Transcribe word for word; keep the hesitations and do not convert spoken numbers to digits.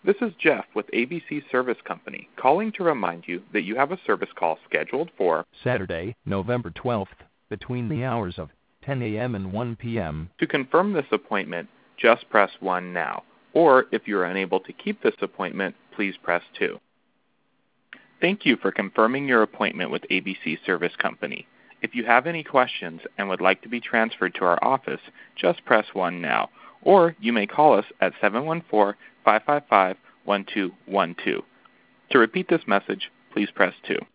This is Jeff with A B C Service Company, calling to remind you that you have a service call scheduled for Saturday, November twelfth, between the hours of ten a m and one p m To confirm this appointment, just press one now. Or if you are unable to keep this appointment, please press two. Thank you for confirming your appointment with A B C Service Company. If you have any questions and would like to be transferred to our office, just press one now. Or you may call us at seven one four, five five five, one two one two. To repeat this message, please press two.